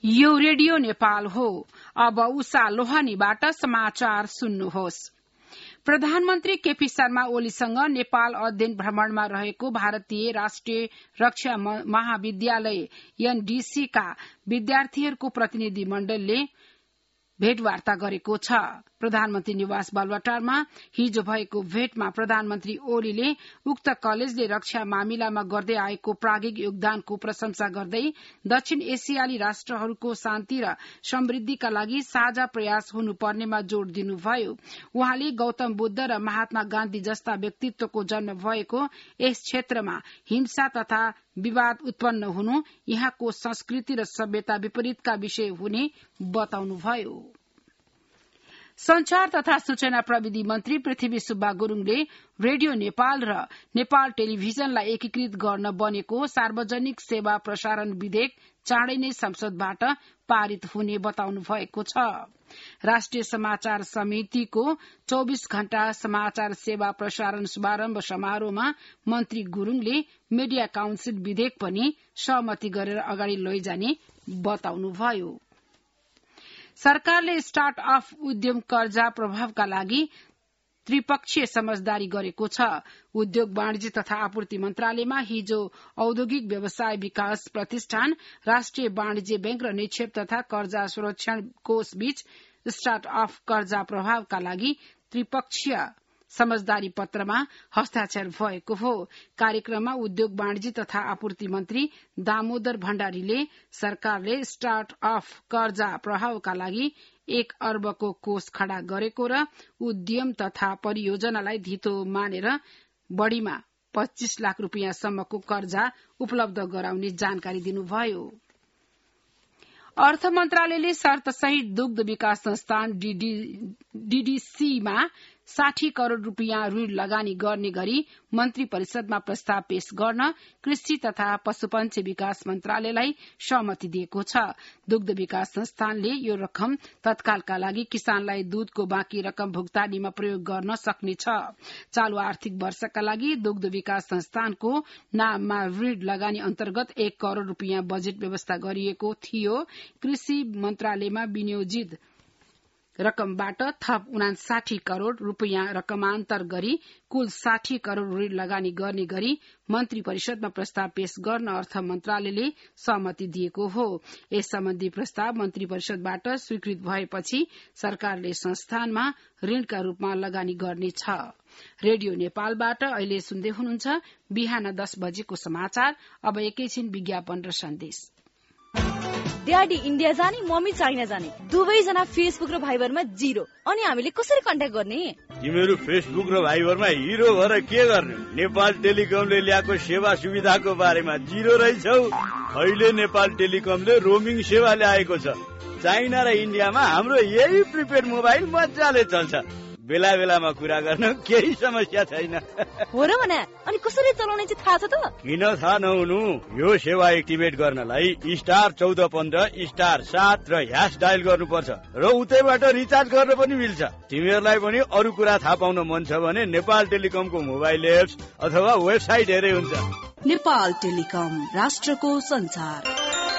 यो रेडियो नेपाल हो। अब उषा लोहानीबाट समाचार सुन्नुहोस्। प्रधानमन्त्री केपी शर्मा ओलीसँग नेपाल अध्ययन भ्रमणमा रहेको भारतीय राष्ट्रिय रक्षा महाविद्यालय एनडीसी का विद्यार्थीहरूको प्रतिनिधि मण्डलले भेटवार्ता गरेको छ। प्रधानमन्त्री निवास बालुवाटारमा हिजो भएको भेटमा प्रधानमन्त्री ओलीले उक्त कलेजले रक्षा मामिलामा गर्दै आएको प्राज्ञिक योगदानको प्रशंसा गर्दै दक्षिण एसियाली राष्ट्रहरूको शान्ति र समृद्धिका लागि साझा प्रयास हुनुपर्नेमा जोड़ दिनुभयो। उहाँले गौतम बुद्ध र महात्मा गान्धी जस्ता व्यक्तित्वको जन्म भएको यस क्षेत्रमा हिंसा तथा विवाद उत्पन्न हुनु यहाँको संस्कृति र सभ्यता विपरीतका विषय हुने बताउनुभयो। संचार तथा सूचना प्रविधि मन्त्री पृथ्वी सुब्बा गुरूङले रेडियो नेपाल र नेपाल टेलिभिजनलाई एकीकृत गर्न बनेको सार्वजनिक सेवा प्रसारण विधेयक चाँडै नै संसदबाट पारित हुने बताउनु भएको छ। राष्ट्रिय समाचार समितिको 24 घण्टा समाचार सेवा प्रसारण शुभारम्भ समारोहमा मन्त्री गुरूङले मीडिया काउन्सिल विधेयक पनि सहमति गरेर अगाडि लैजाने बताउनुभयो। सरकारले स्टार्टअप उद्यम कर्जा प्रभावका लागि त्रिपक्षीय समझदारी गरेको छ। उद्योग वाणिज्य तथा आपूर्ति मन्त्रालयमा हिजो औद्योगिक व्यवसाय विकास प्रतिष्ठान, राष्ट्रिय वाणिज्य बैंक र निक्षेप तथा कर्जा सुरक्षण कोष बीच स्टार्टअप कर्जा प्रभावका लागि त्रिपक्षीय समझदारी पत्रमा हस्ताक्षर भएको हो। कार्यक्रममा उद्योग वाणिज्य तथा आपूर्ति मन्त्री दामोदर भण्डारीले सरकारले स्टार्टअप कर्जा प्रभावका लागि 1 अर्बको कोष खड़ा गरेको र उद्यम तथा परियोजनालाई धितो मानेर बढ़ीमा 25 लाख रुपियाँसम्मको कर्जा उपलब्ध गराउने जानकारी दिनुभयो। अर्थ मन्त्रालयले शर्तसहित दुग्ध विकास संस्थान डीडीसीमा 60 करोड़ रुपियाँ ऋण लगानी गर्ने गरी मन्त्री परिषदमा प्रस्ताव पेश गर्न कृषि तथा पशुपन्छी विकास मन्त्रालयलाई सहमति दिएको छ। दुग्ध विकास संस्थानले यो रकम तत्कालका लागि किसानलाई दूधको बाँकी रकम भुक्तानीमा प्रयोग गर्न सक्नेछ। चालू आर्थिक वर्षका लागि दुग्ध विकास संस्थानको नाममा ऋण लगानी अन्तर्गत 1 करोड़ रुपियाँ बजेट व्यवस्था गरिएको थियो। कृषि मन्त्रालयमा विनियोजित रकमबाट थप 59 करोड़ रुपियाँ रकमान्तर गरी कुल 60 करोड़ ऋण लगानी गर्ने गरी मन्त्री परिषदमा प्रस्ताव पेश गर्न अर्थ मन्त्रालयले सहमति दिएको हो। यस सम्बन्धी प्रस्ताव मन्त्री परिषदबाट स्वीकृत भएपछि सरकारले संस्थानमा ऋणका रूपमा लगानी गर्नेछ। रेडियो नेपालबाट अहिले सुन्दै हुनुहुन्छ बिहान 10 बजेको समाचार। अब एकैछिन विज्ञापन र सन्देश। ड्याडी इन्डिया जाने, मम्मी चाइना जाने, दुवैजना फेसबुक र भाइबरमा 0। अनि हामीले कसरी कन्ट्याक्ट गर्ने? तिमीहरू फेसबुक र भाइबरमा हिरो भएर के गर्ने? नेपाल टेलिकमले ल्याएको सेवा सुविधाको बारेमा 0 रहेछौ। अहिले नेपाल टेलिकमले रोमिङ सेवा ल्याएको छ। चाइना र इन्डियामा हाम्रो यही प्रिपेड मोबाइल मजाले चल्छ। बेला बेलामा कुरा गर्न केही समस्या छैन। हो र भने अनि कसरी चलाउने चाहिँ थाहा छ त? किन थाहा नहुनु? यो सेवा एक्टिभेट गर्नलाई *1415*7 र # डायल गर्नुपर्छ र उतैबाट रिचार्ज गर्न पनि मिल्छ। तिमीहरूलाई पनि अरू कुरा थाहा पाउन मन छ भने नेपाल टेलिकमको मोबाइल एप्स अथवा वेबसाइट हेरे हुन्छ। नेपाल टेलिकम, राष्ट्रको संचार।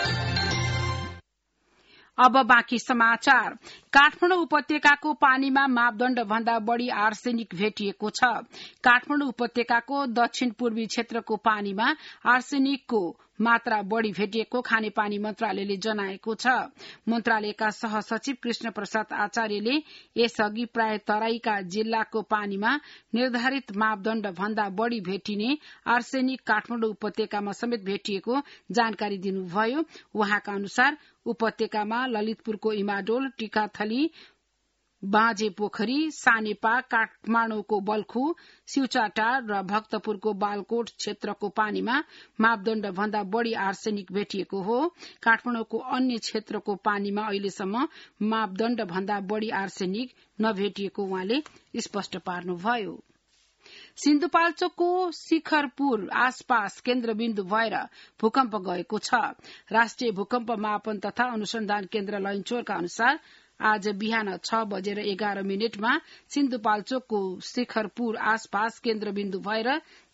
अब बाँकी समाचार। काठमाडौँ उपत्यकाको पानीमा मापदण्ड भन्दा बढ़ी आर्सेनिक भेटिएको छ। काठमाडौँ उपत्यकाको दक्षिण पूर्वी क्षेत्रको पानीमा आर्सेनिकको मात्रा बढ़ी भेटिएको खानेपानी मन्त्रालयले जनाएको छ। मन्त्रालयका सहसचिव कृष्ण प्रसाद आचार्यले यसअघि प्राय तराईका जिल्लाको पानीमा निर्धारित मापदण्ड भन्दा बढ़ी भेटिने आर्सेनिक काठमाडौँ उपत्यकामा समेत भेटिएको जानकारी दिनुभयो। उहाँका अनुसार उपत्यकामा ललितपुरको इमाडोल, टिकाथली, बाँझे पोखरी, सानेपा, काठमाडौँको बल्खु, सिउचाटार र भक्तपुरको बालकोट क्षेत्रको पानीमा मापदण्ड भन्दा बढ़ी आर्सेनिक भेटिएको हो। काठमाडौँको अन्य क्षेत्रको पानीमा अहिलेसम्म मापदण्ड भन्दा बढ़ी आर्सेनिक नभेटिएको उहाँले स्पष्ट पार्नुभयो। सिन्धुपाल्चोकको शिखरपुर आसपास केन्द्रबिन्दु भएर भूकम्प गएको छ। राष्ट्रिय भूकम्प मापन तथा अनुसन्धान केन्द्र लैनचौरका अनुसार आज बिहान 6:11 सिन्धुपाल्चोकको शिखरपुर आसपास केन्द्रबिन्दु भएर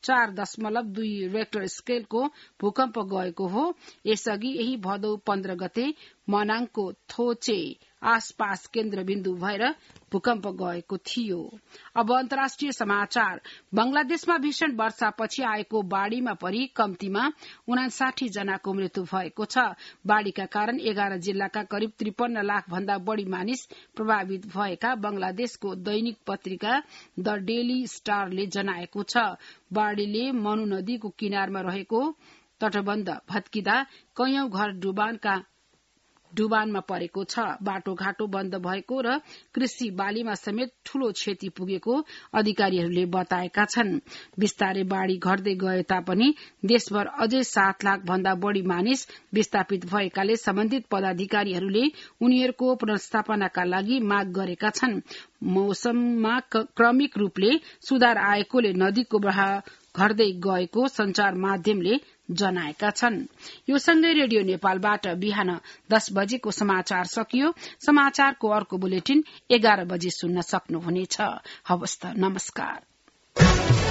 4.2 रेक्टर स्केलको भूकम्प गएको हो। यसअघि यही भदौ 15 गते मनाङको थोचे आसपास केन्द्रबिन्दु भएर भूकम्प गएको थियो। अब अन्तर्राष्ट्रिय समाचार। बंगलादेशमा भीषण वर्षापछि आएको बाढ़ीमा परि कम्तीमा 59 जनाको मृत्यु भएको छ। बाढ़ीका कारण 11 जिल्लाका करिब 53 लाख भन्दा बढ़ी मानिस प्रभावित भएका बंगलादेशको दैनिक पत्रिका द डेली स्टारले जनाएको छ। बाढ़ीले मनु नदीको किनारमा रहेको तटबन्ध भत्किँदा कैयौं घर डुबानमा परेको छ। बाटोघाटो बन्द भएको र कृषि बालीमा समेत ठूलो क्षति पुगेको अधिकारीहरूले बताएका छन्। बिस्तारै बाढ़ी घट्दै गए तापनि देशभर अझै 7 लाख भन्दा बढ़ी मानिस विस्थापित भएकाले सम्बन्धित पदाधिकारीहरूले उनीहरूको पुनर्स्थापनाका लागि माग गरेका छन्। मौसममा क्रमिक रूपले सुधार आएकोले नदीको बहाव घट्दै गएको संचार माध्यमले जनाएका छन्। यो सँगै रेडियो नेपालबाट बिहान 10 बजेको समाचार सकियो। समाचारको अर्को बुलेटिन 11 बजे सुन्न सक्नुहुनेछ। हवस् त, नमस्कार।